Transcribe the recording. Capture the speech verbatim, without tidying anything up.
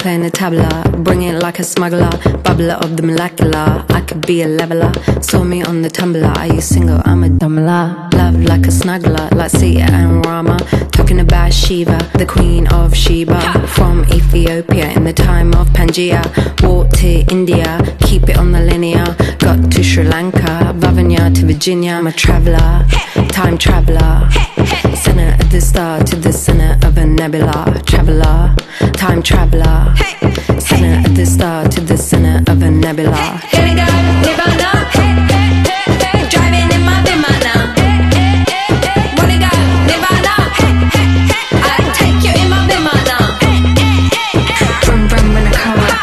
playing the tabla, bring it like a smuggler, bubbler of the molecular. I could be a leveler, saw me on the tumbler. Are you single? I'm a dumbler. Love like a snuggler, like Sita and Rama. Talking about Shiva, the queen of Sheba. From Ethiopia in the time of Pangaea. Walked to India, keep it on the linear. Got to Sri Lanka, Vavanya to Virginia. I'm a traveller, time traveller. Center of the star to the center of a nebula. Traveller, time traveller. Center of the star to the center of a nebula. Here we go, live on